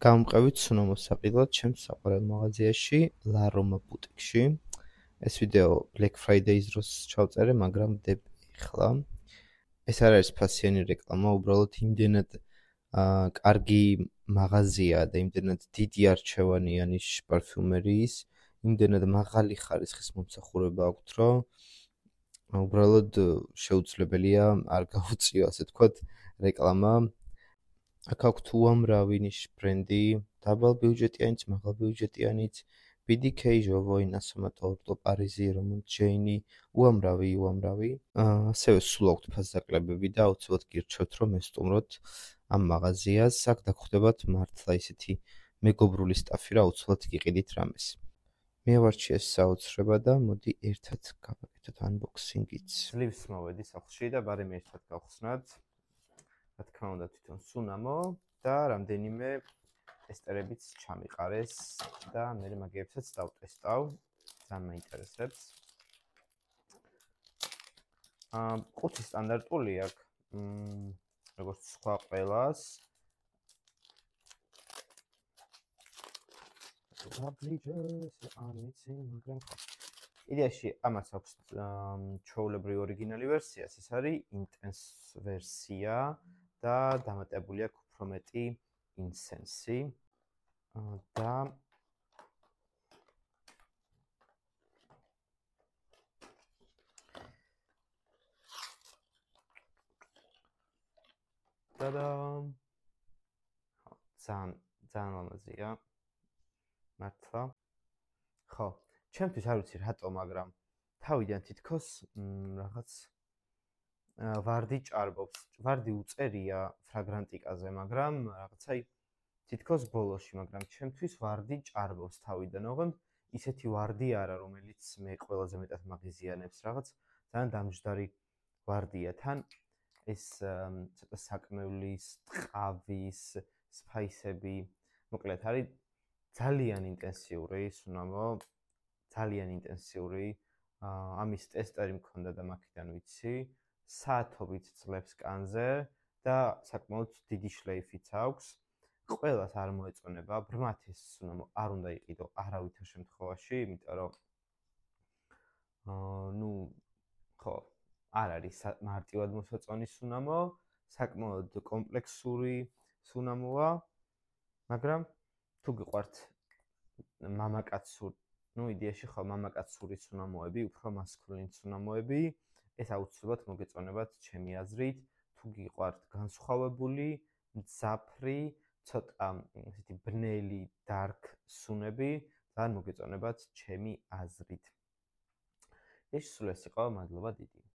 გამყევით სუნამოს საყიდლად ჩემს საყვარელ მაღაზიაში, La Roma ბუტიკში. ეს ვიდეო Black Friday-ის დროს ჩავწერე, მაგრამ ახლა. ეს არ არის ფასიანი რეკლამა, უბრალოდ იმდენად კარგი მაღაზია და იმდენად დიდი არჩევანია ნიშ პარფიუმერიის, იმდენად მაღალი ხარისხის მომსახურება აქვთ, რომ უბრალოდ შეუძლებელია არ გაუწიო, ასე თქვათ, რეკლამა. აქ აქვთ უამრავი ნიშ ბრენდი, დაბალ ბიუჯეტიანიც, მაღალ ბიუჯეტიანიც, BDK, Jovoy, Nasomatolto, Parisi, Romont Jane, უამრავი. ასევე სულ აქვთ ფასდაკლებები და აუცილებლად გირჩევთ, რომ ესტუმროთ ამ მაღაზიას. აქ დაგხვდებათ მართლა ისეთი მეგობრული სტაფი, რა აუცილებლად გიყიდით რამეს. მე ვარჩი ეს საოცრება და მოდი ერთად გავაკეთოთ unboxing-იც. ძლივს მოვედი სახლში და ბარემ ერთად გავხსნათ. რა თქმა უნდა თვითონ სუნამო და რამდენიმე ტესტერებიც ჩამიყარეს და მე მაგებსაც დავტესტავ. ძალიან მაინტერესებს. ყუთი სტანდარტული აქვს. როგორც სხვა ყველას. იდეაში ამას აქვს ჩვეულებრივი ორიგინალი ვერსია, ეს არის intense ვერსია და დამატებული აქვს უფრო მეტი ინსენსი და ძალიან ლამაზია მართლა. ხო, ჩემთვის არ ვიცი რატო, მაგრამ თავიდან თითქოს რაღაც ვარდი ჭარბობს. ვარდი უწერია ფრაგრანტიკაზე, მაგრამ რაღაცა თითქოს ბოლოში, მაგრამ ჩემთვის ვარდი ჭარბობს თავიდან. ოღონდ ისეთი ვარდი არა, რომელიც მე ყველაზე მეტად მაღიზიანებს რაღაც, ძალიან დამჯდარი ვარდია. თან ეს ცოტა საკმევლის, ტყავის, სპაისები, მოკლედ არის ძალიან ინტენსიური სუნამო, ძალიან ინტენსიური. ამის ტესტერი მქონდა და მაქედან ვიცი. საათობით ძლებს კანზე და საკმაოდ დიდი შლეიფიც აქვს. ყველას არ მოეწონება, ბრმად ეს სუნამო არ უნდა იყიდო არავითარ შემთხვევაში, იმიტომ რომ ხო, არ არის მარტივად მოსაწონი სუნამო, საკმაოდ კომპლექსური სუნამოა, მაგრამ თუ გიყვართ მამაკაცური, იდეაში ხო მამაკაცური სუნამოები, უფრო მასკულინი სუნამოები, ეს აუცილებლად მოგეწონებათ ჩემი აზრით. თუ გიყვართ განსხვავებული, მძაფრი, ცოტა ესეთი ბნელი, dark სუნები, ძალიან მოგეწონებათ ჩემი აზრით. ეს სულ ეს იყო, მადლობა დიდი.